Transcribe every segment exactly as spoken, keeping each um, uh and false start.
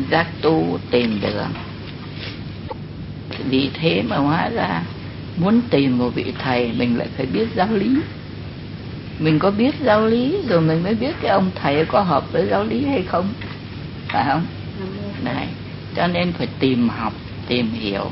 giác tu tìm đường. Vì thế mà hóa ra muốn tìm một vị thầy mình lại phải biết giáo lý. Mình có biết giáo lý rồi mình mới biết cái ông thầy có hợp với giáo lý hay không, phải không? Này, cho nên phải tìm học, tìm hiểu.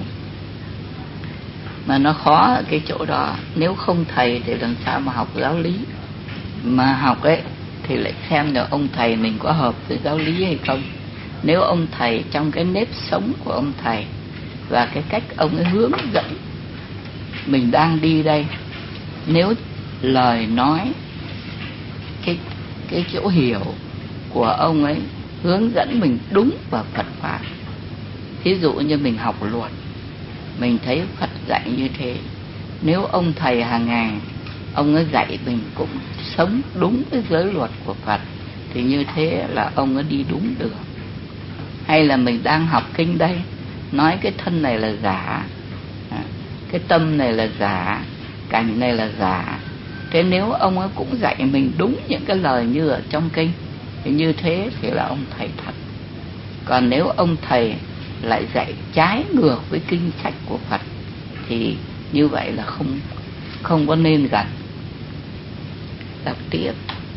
Mà nó khó ở cái chỗ đó. Nếu không thầy thì làm sao mà học giáo lý. Mà học ấy thì lại xem được ông thầy mình có hợp với giáo lý hay không. Nếu ông thầy trong cái nếp sống của ông thầy và cái cách ông ấy hướng dẫn mình đang đi đây, nếu lời nói, cái, cái chỗ hiểu của ông ấy hướng dẫn mình đúng vào Phật Pháp. Thí dụ như mình học luật, mình thấy Phật dạy như thế. Nếu ông thầy hàng ngày ông ấy dạy mình cũng sống đúng với giới luật của Phật, thì như thế là ông ấy đi đúng đường. Hay là mình đang học kinh đây, nói cái thân này là giả, cái tâm này là giả, cảnh này là giả. Thế nếu ông ấy cũng dạy mình đúng những cái lời như ở trong kinh, thì như thế thì là ông thầy thật. Còn nếu ông thầy lại dạy trái ngược với kinh sách của Phật, thì như vậy là không không có nên gần. Đọc tiếp.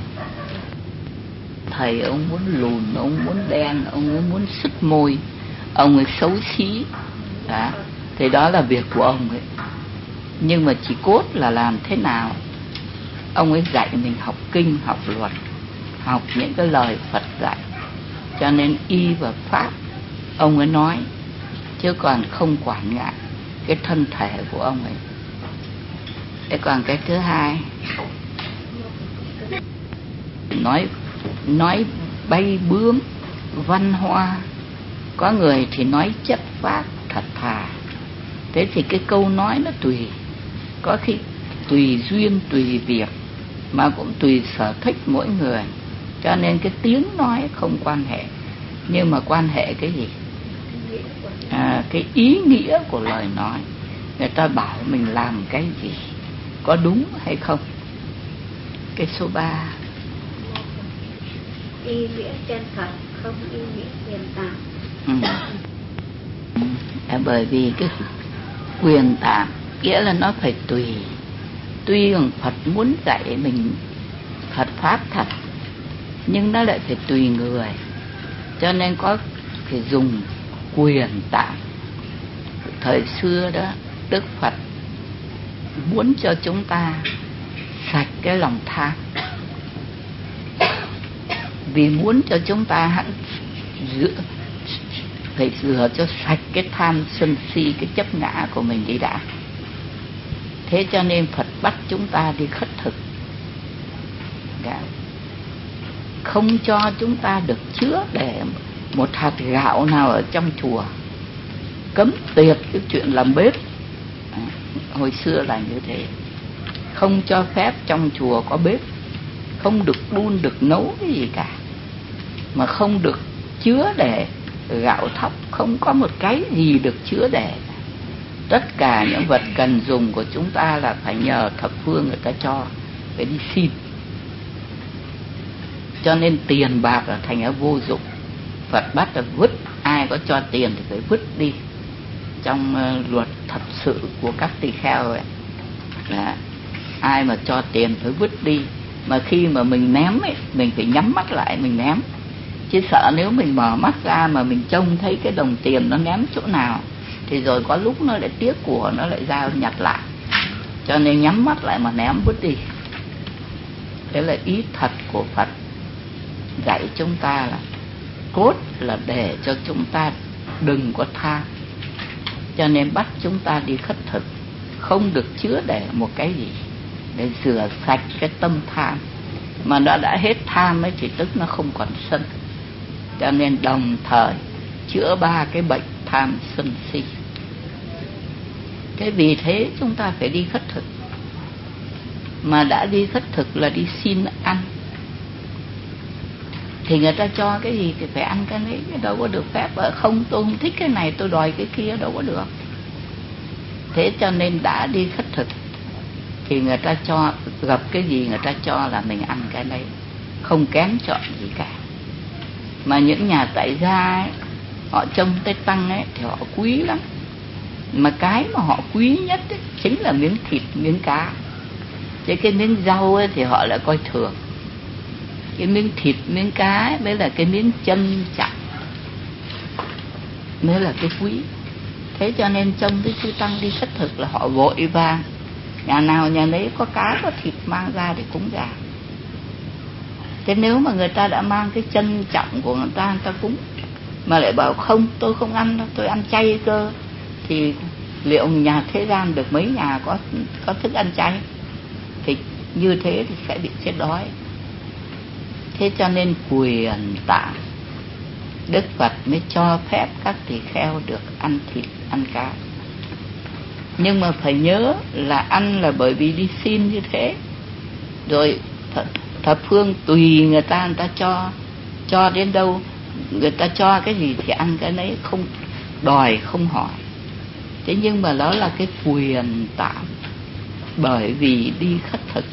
Thầy ông muốn lùn, ông muốn đen, ông ấy muốn sứt môi, ông ấy xấu xí đó, thì đó là việc của ông ấy. Nhưng mà chỉ cốt là làm thế nào ông ấy dạy mình học kinh, học luật, học những cái lời Phật dạy. Cho nên y và pháp ông ấy nói, chứ còn không quản ngại cái thân thể của ông ấy. Thế còn cái thứ hai, nói nói bay bướm văn hoa, có người thì nói chất phác thật thà. Thế thì cái câu nói nó tùy, có khi tùy duyên tùy việc, mà cũng tùy sở thích mỗi người. Cho nên cái tiếng nói không quan hệ, nhưng mà quan hệ cái gì? À, cái ý nghĩa của lời nói. Người ta bảo mình làm cái gì, có đúng hay không? Cái số ba, ý nghĩa chân thật, không ý nghĩa quyền tạm. Ừ. À, bởi vì cái quyền tạm nghĩa là nó phải tùy. Tuy rằng Phật muốn dạy mình Phật Pháp thật, nhưng nó lại phải tùy người. Cho nên có phải dùng quyền tạm. Thời xưa đó, Đức Phật muốn cho chúng ta sạch cái lòng tham, vì muốn cho chúng ta hẳn rửa, phải rửa cho sạch cái tham sân si, cái chấp ngã của mình đi đã. Thế cho nên Phật bắt chúng ta đi khất thực, đã. Không cho chúng ta được chứa để một hạt gạo nào ở trong chùa, cấm tuyệt cái chuyện làm bếp. Hồi xưa là như thế, không cho phép trong chùa có bếp, không được đun được nấu cái gì cả, mà không được chứa để gạo thóc, không có một cái gì được chứa để. Tất cả những vật cần dùng của chúng ta là phải nhờ thập phương người ta cho, phải đi xin. Cho nên tiền bạc là thành ra vô dụng. Phật bắt là vứt, ai có cho tiền thì phải vứt đi. Trong uh, luật thật sự của các tỳ kheo ấy, là ai mà cho tiền phải vứt đi. Mà khi mà mình ném ấy, mình phải nhắm mắt lại mình ném, chứ sợ nếu mình mở mắt ra mà mình trông thấy cái đồng tiền nó ném chỗ nào, thì rồi có lúc nó lại tiếc của, nó lại ra nhặt lại. Cho nên nhắm mắt lại mà ném vứt đi. Thế là ý thật của Phật dạy chúng ta là cốt là để cho chúng ta đừng có tham. Cho nên bắt chúng ta đi khất thực, không được chứa để một cái gì, để rửa sạch cái tâm tham. Mà nó đã hết tham ấy thì tức nó không còn sân. Cho nên đồng thời chữa ba cái bệnh tham sân si. Thế vì thế chúng ta phải đi khất thực. Mà đã đi khất thực là đi xin ăn, thì người ta cho cái gì thì phải ăn cái đấy, đâu có được phép ở không tôi không thích cái này tôi đòi cái kia, đâu có được. Thế cho nên đã đi khất thực thì người ta cho, gặp cái gì người ta cho là mình ăn cái đấy, không kén chọn gì cả. Mà những nhà tại gia ấy, họ trông tới tăng ấy thì họ quý lắm, mà cái mà họ quý nhất ấy, chính là miếng thịt, miếng cá. Chứ cái miếng rau ấy thì họ lại coi thường. Cái miếng thịt, miếng cá ấy mới là cái miếng trân trọng, mới là cái quý. Thế cho nên trông cái chư tăng đi khất thực là họ vội vàng, nhà nào nhà nấy có cá có thịt mang ra để cúng già. Thế nếu mà người ta đã mang cái trân trọng của người ta, người ta cúng, mà lại bảo không, tôi không ăn đâu, tôi ăn chay cơ, thì liệu nhà thế gian được mấy nhà có có thức ăn chay? Thì như thế thì sẽ bị chết đói. Thế cho nên quyền tạng, Đức Phật mới cho phép các tỳ kheo được ăn thịt, ăn cá. Nhưng mà phải nhớ là ăn là bởi vì đi xin như thế. Rồi th- thập phương tùy người ta, người ta cho cho đến đâu, người ta cho cái gì thì ăn cái đấy, không đòi, không hỏi. Thế nhưng mà đó là cái quyền tạm, bởi vì đi khất thực.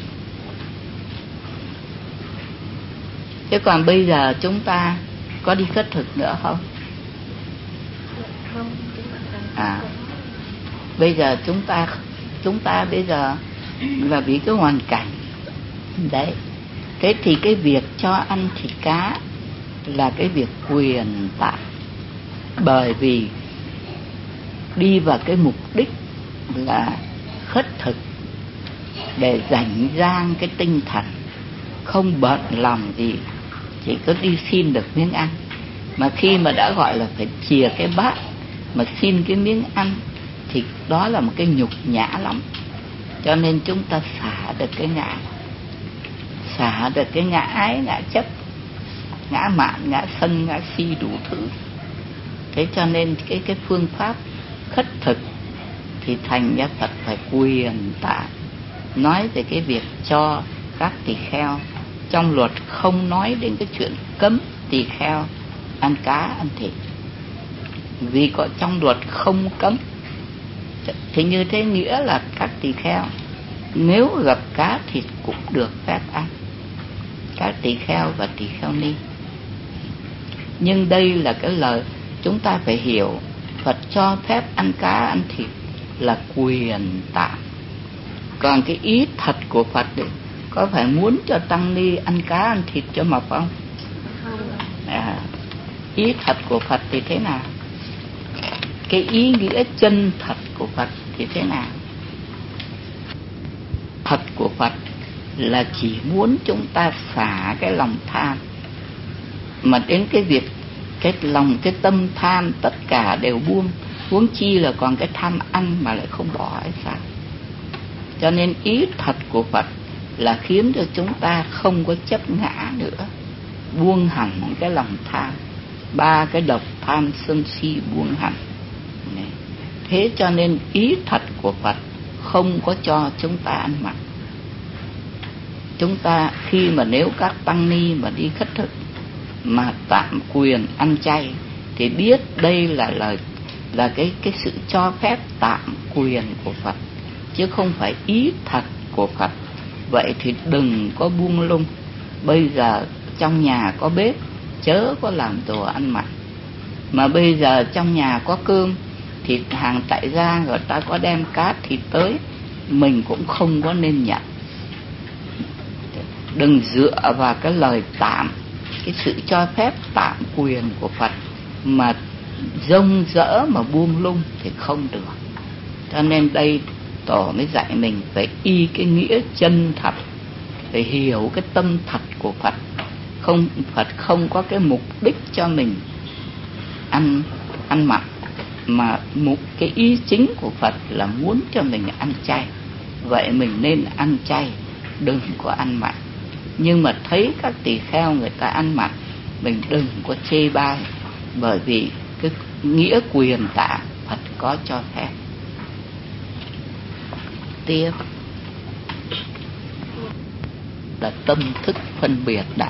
Thế còn bây giờ chúng ta có đi khất thực nữa không? À, bây giờ chúng ta chúng ta bây giờ là vì cái hoàn cảnh đấy. Thế thì cái việc cho ăn thịt cá là cái việc quyền tạm, bởi vì đi vào cái mục đích là khất thực để rảnh rang cái tinh thần, không bận lòng gì, chỉ có đi xin được miếng ăn. Mà khi mà đã gọi là phải chìa cái bát mà xin cái miếng ăn thì đó là một cái nhục nhã lắm. Cho nên chúng ta xả được cái ngã, xả được cái ngã ái, ngã chấp, ngã mạn, ngã sân, ngã si đủ thứ. Thế cho nên cái cái phương pháp khất thực thì thành ra Phật phải quyền tạng, nói về cái việc cho các tỳ kheo. Trong luật không nói đến cái chuyện cấm tỳ kheo ăn cá, ăn thịt, vì có trong luật không cấm. Thì như thế nghĩa là các tỳ kheo nếu gặp cá thịt cũng được phép ăn, các tỳ kheo và tỳ kheo ni. Nhưng đây là cái lời chúng ta phải hiểu, Phật cho phép ăn cá, ăn thịt là quyền tạng. Còn cái ý thật của Phật ấy, có phải muốn cho tăng ni ăn cá, ăn thịt cho mập không? À, ý thật của Phật thì thế nào? Cái ý nghĩa chân thật của Phật thì thế nào? Thật của Phật là chỉ muốn chúng ta xả cái lòng tham, mà đến cái việc cái lòng, cái tâm tham tất cả đều buông. Huống chi là còn cái tham ăn mà lại không bỏ hay sao? Cho nên ý thật của Phật là khiến cho chúng ta không có chấp ngã nữa, buông hẳn cái lòng tham, ba cái độc tham sân si buông hẳn. Thế cho nên ý thật của Phật không có cho chúng ta ăn mặn. Chúng ta khi mà nếu các tăng ni mà đi khất thực mà tạm quyền ăn chay thì biết đây là lời là cái cái sự cho phép tạm quyền của Phật, chứ không phải ý thật của Phật. Vậy thì đừng có buông lung. Bây giờ trong nhà có bếp, chớ có làm đồ ăn mặn. Mà bây giờ trong nhà có cơm thì hàng tại gia người ta có đem cá thịt tới, mình cũng không có nên nhận. Đừng dựa vào cái lời tạm, cái sự cho phép tạm quyền của Phật mà rông rỡ mà buông lung thì không được. Cho nên đây Tổ mới dạy mình phải y cái nghĩa chân thật, phải hiểu cái tâm thật của Phật. Không, Phật không có cái mục đích cho mình ăn ăn mặn, mà mục cái ý chính của Phật là muốn cho mình ăn chay. Vậy mình nên ăn chay, đừng có ăn mặn. Nhưng mà thấy các tỳ kheo người ta ăn mặn, mình đừng có chê bai, bởi vì cái nghĩa quyền tạng Phật có cho phép. Tiếp là tâm thức phân biệt đã,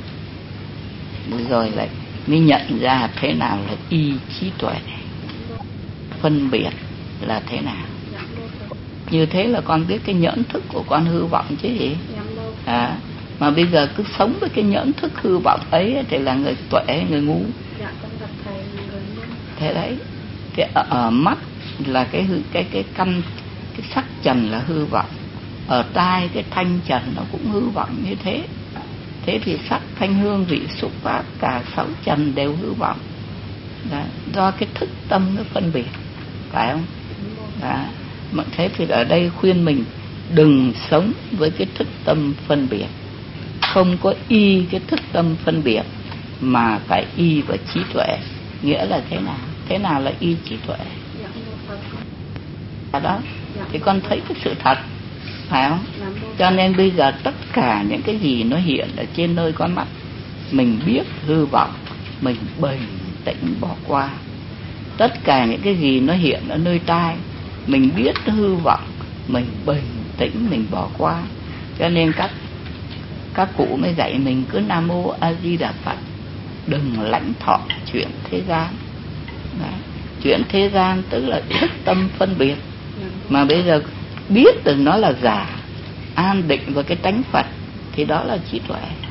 rồi lại mới nhận ra thế nào là y trí tuệ. Phân biệt là thế nào? Như thế là con biết cái nhẫn thức của con hư vọng chứ gì? À, mà bây giờ cứ sống với cái nhẫn thức hư vọng ấy thì là người tuệ hay người ngu? Dạ con gặp thầy người ngu. Thế đấy, cái ở, ở mắt là cái hư, cái cái căn, cái sắc trần là hư vọng. Ở tai cái thanh trần nó cũng hư vọng như thế. Thế thì sắc thanh hương vị xúc pháp cả sáu trần đều hư vọng. Đó, do cái thức tâm nó phân biệt, phải không? Đó. Thế thì ở đây khuyên mình đừng sống với cái thức tâm phân biệt, không có y cái thức tâm phân biệt mà phải y vào trí tuệ. Nghĩa là thế nào? Thế nào là y trí tuệ? Đó, thì con thấy cái sự thật, phải không? Cho nên bây giờ tất cả những cái gì nó hiện ở trên nơi con mắt, mình biết hư vọng, mình bình tĩnh bỏ qua. Tất cả những cái gì nó hiện ở nơi tai, mình biết hư vọng, mình bình tĩnh mình bỏ qua. Cho nên các các cụ mới dạy mình cứ Nam Mô A Di Đà Phật, đừng lãnh thọ chuyện thế gian. Đấy. Chuyện thế gian tức là thức tâm phân biệt, mà bây giờ biết được nó là giả, an định vào cái tánh Phật thì đó là trí tuệ.